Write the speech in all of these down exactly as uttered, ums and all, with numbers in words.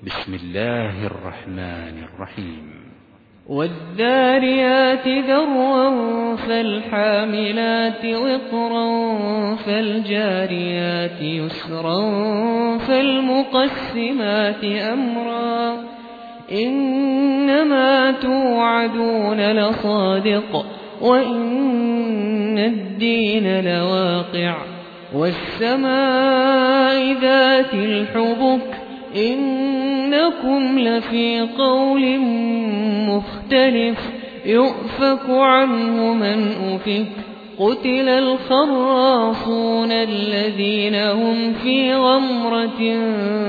بسم الله الرحمن الرحيم والذاريات ذروا فالحاملات وقرا فالجاريات يسرا فالمقسمات أمرا إنما توعدون لصادق وإن الدين لواقع والسماء ذات الحبك إنكم لفي قول مختلف يؤفك عنه من أفك قتل الخراصون الذين هم في غمرة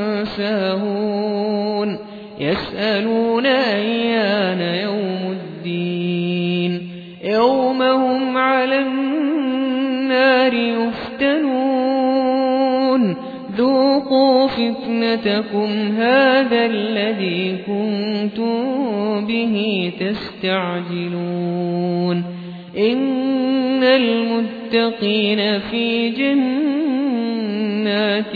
ساهون يسألون أيان يوم الدين يوم هم على النار يفتنون ذوقوا فتنتكم هذا الذي كنتم به تستعجلون إن المتقين في جنات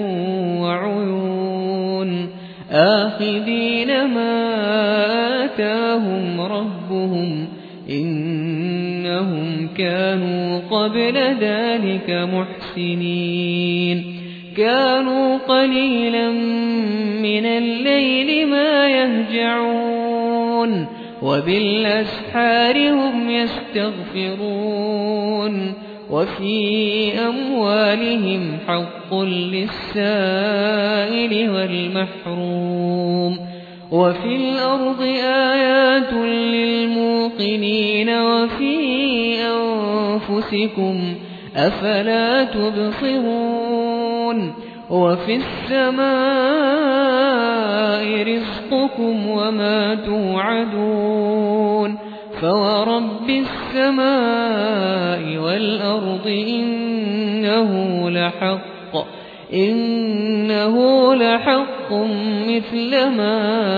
وعيون آخذين ما آتاهم ربهم إنهم كانوا قبل ذلك محسنين كانوا قليلا من الليل ما يهجعون وبالأسحار هم يستغفرون وفي أموالهم حق للسائل والمحروم وفي الأرض آيات للموقنين وفي أنفسكم أفلا تبصرون وفي السماء رزقكم وما توعدون فورب السماء والأرض إنه لحق إنه لحق مثل ما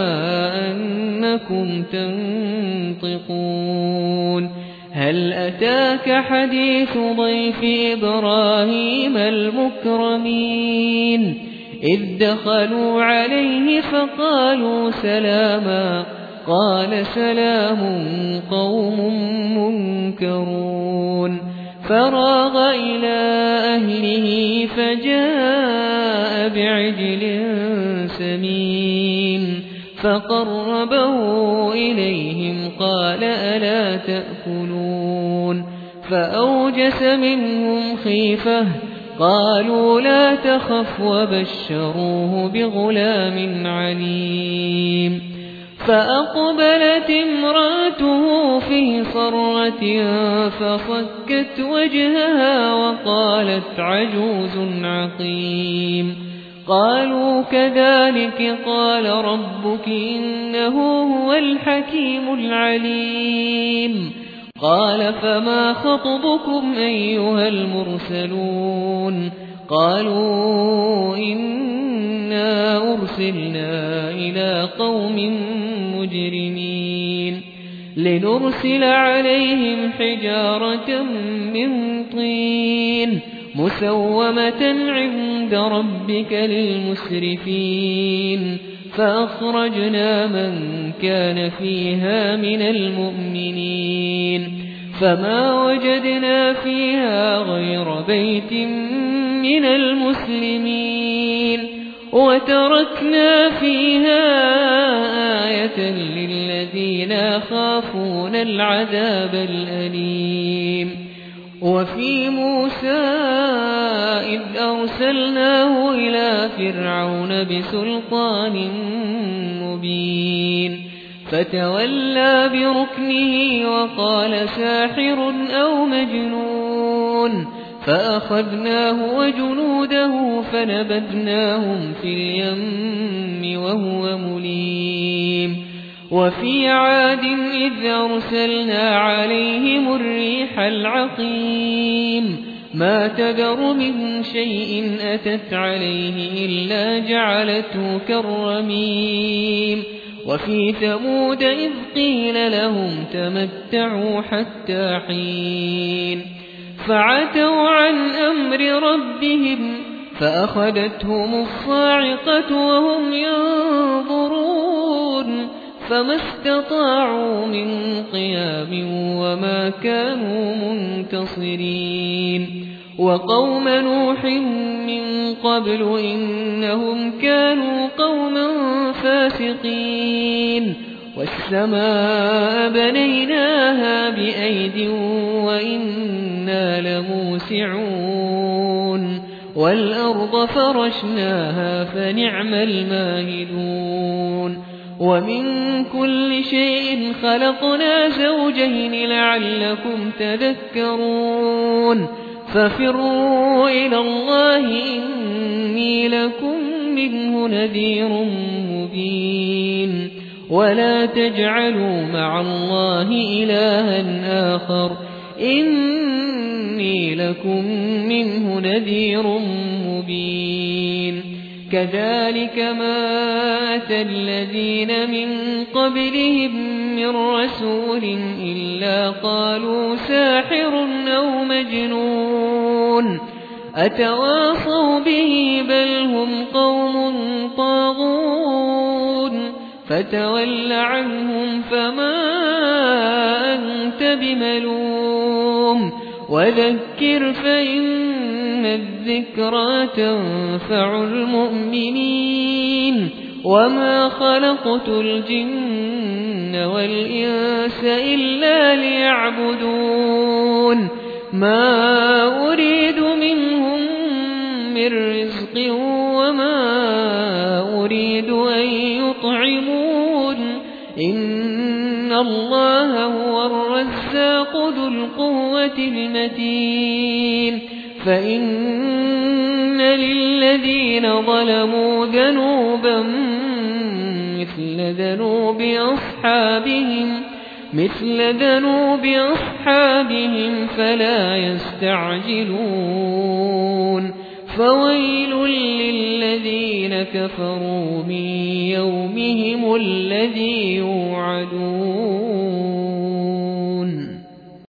أنكم تنطقون هل أتاك حديث ضيف إبراهيم المكرمين إذ دخلوا عليه فقالوا سلاما قال سلام قوم منكرون فراغ إلى أهله فجاء بعجل سمين فقربه إليهم قال ألا تأكلون فأوجس منهم خيفة قالوا لا تخف وبشروه بغلام عليم فأقبلت امرأته في صرة فصكت وجهها وقالت عجوز عقيم قالوا كذلك قال ربك إنه هو الحكيم العليم قال فما خطبكم أيها المرسلون قالوا إنا أرسلنا إلى قوم مجرمين لنرسل عليهم حجارة من طين مسومة عند ربك للمسرفين فأخرجنا من كان فيها من المؤمنين فما وجدنا فيها غير بيت من المسلمين وتركنا فيها آية للذين يخافون العذاب الأليم وفي موسى إذ أرسلناه إلى فرعون بسلطان مبين فتولى بركنه وقال ساحر أو مجنون فأخذناه وجنوده فنبذناهم في اليم وهو مليم وفي عاد إذ أرسلنا عليهم الريح العقيم ما تذر من شيء أتت عليه إلا جعلته كالرميم وفي ثمود إذ قيل لهم تمتعوا حتى حين فعتوا عن أمر ربهم فأخذتهم الصاعقة وهم ينظرون فما استطاعوا من قيام وما كانوا منتصرين وقوم نوح من قبل إنهم كانوا قوما فاسقين والسماء بنيناها بأيد وإنا لموسعون والأرض فرشناها فنعم الماهدون ومن كل شيء خلقنا زوجين لعلكم تذكرون ففروا إلى الله إني لكم منه نذير مبين ولا تجعلوا مع الله إلها آخر إني لكم منه نذير مبين كذلك ما أتى الذين من قبلهم من رسول إلا قالوا ساحر أو مجنون أتواصوا به بل هم قوم طاغون فتول عنهم فما أنت بملوم وذكر فإن الذكرى تنفع المؤمنين وما خلقت الجن والإنس إلا ليعبدون ما أريد منهم من رزق وما أريد أن يطعمون إن الله هو الرزاق ذو القوة المتين فإن للذين ظلموا ذنوبا مثل ذنوب أصحابهم مثل ذنوب أصحابهم فلا يستعجلون فويل للذين كفروا من يومهم الذي يوعدون